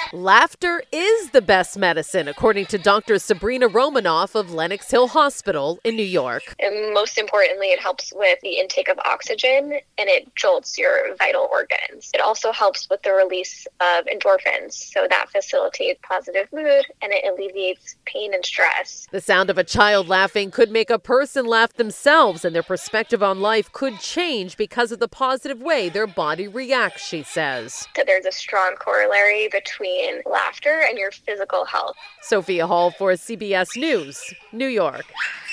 Laughter is the best medicine, according to Dr. Sabrina Romanoff of Lenox Hill Hospital in New York. And most importantly, it helps with the intake of oxygen and it jolts your vital organs. It also helps with the release of endorphins, so that facilitates positive mood and it alleviates pain and stress. The sound of a child laughing could make a person laugh themselves, and their perspective on life could change because of the positive way their body reacts, she says. So there's a strong corollary between laughter and your physical health. Sophia Hall for CBS News, New York.